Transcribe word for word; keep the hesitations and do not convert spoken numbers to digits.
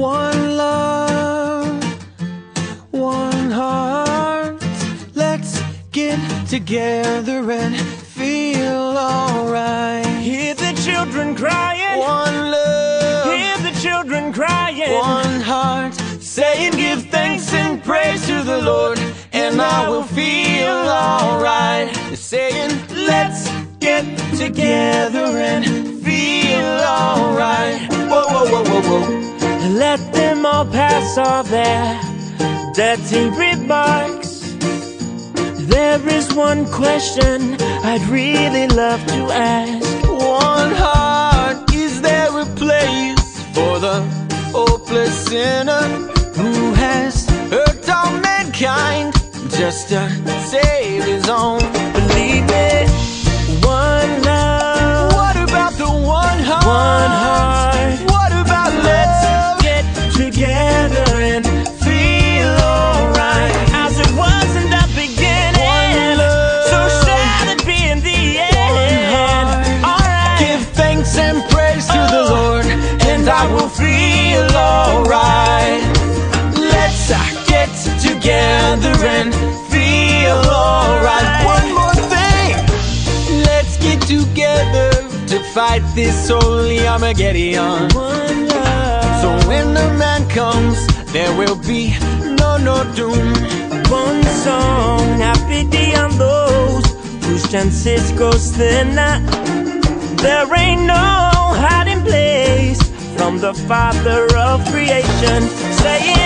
One love, one heart. Let's get together and feel alright. Hear the children crying. One love, Hear the children crying. one heart, saying give thanks and praise to the Lord, and I will feel alright. Saying let's get together and feel alright. Whoa, whoa, whoa, whoa, whoa. Let them all pass all their dirty remarks. There is one question I'd really love to ask. One heart, is there a place for the hopeless sinner who has hurt all mankind just to save his own? Believe it, one love. What about the one heart? One heart. What about Let's love? get together and feel alright, as it was in the beginning. One love. So shall it be in the end. Alright. Give thanks and praise to the Lord, and I will feel alright. Let's uh, get together and feel alright. One more thing. Let's get together to fight this holy Armageddon. One love. So when the man comes, there will be no, no doom. One song, happy day on those whose chances goes thinner. There ain't no hiding place from the Father of creation, saying